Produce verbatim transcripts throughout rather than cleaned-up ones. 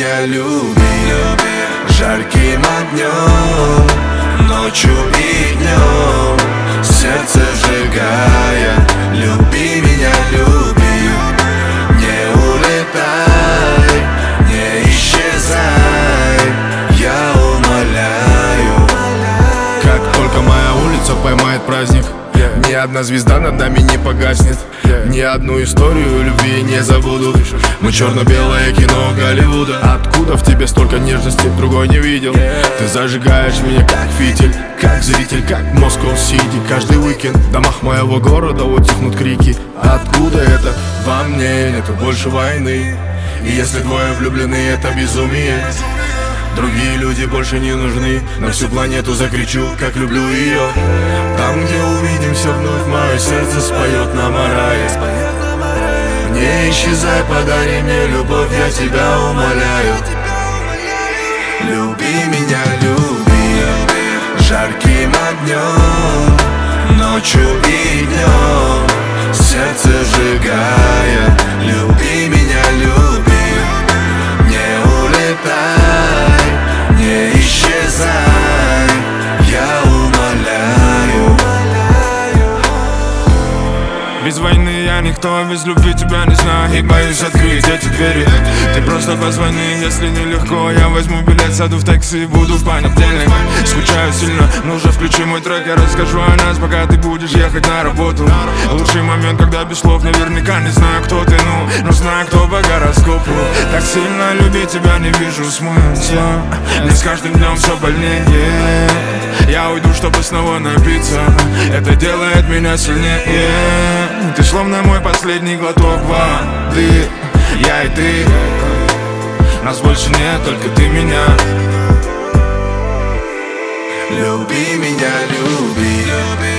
меня люби жарким огнем, ночью и днем, сердце сжигая. Люби меня, люби, не улетай, не исчезай, я умоляю. Как только моя улица поймает праздник, ни одна звезда над нами не погаснет, ни одну историю любви не забуду. Мы черно-белое кино Голливуда. Откуда в тебе столько нежности, другой не видел. Ты зажигаешь меня как фитиль, как зритель, как Москва-Сити. Каждый уикенд в домах моего города утихнут крики. Откуда это? Во мне нету больше войны. И если двое влюблены, это безумие. Другие люди больше не нужны. На всю планету закричу, как люблю ее. Там, где увидимся вновь, мое сердце споет нам о рае. Не исчезай, подари мне любовь, я тебя умоляю. Люби меня, люби жарким огнем, ночью и днем, сердце сжигая. Люби меня, люби, не улетай, не исчезай, я умоляю. Без войны я никто, без любви тебя не знаю. И боюсь открыть эти двери. Ты просто позвони, если нелегко. Я возьму билет, сяду в такси, буду в понедельник. Скучаю сильно, но уже включи мой трек. Я расскажу о нас, пока ты будешь ехать на работу. Лучший момент, когда без слов, наверняка не знаю, кто ты, ну, но знаю, кто по гороскопу. Так сильно любить тебя не вижу смысла. Мне с каждым днем все больнее. Я уйду, чтобы снова напиться. Это делает меня сильнее. Ты словно мой последний глоток воды. Я и ты, нас больше нет, только ты меня. Люби меня, люби,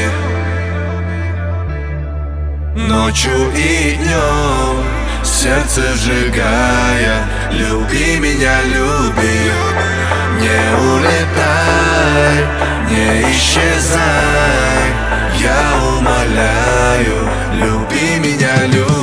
ночью и днем, сердце сжигая. Люби меня, люби, не улетай, не исчезай, я умоляю. Люби меня, люби.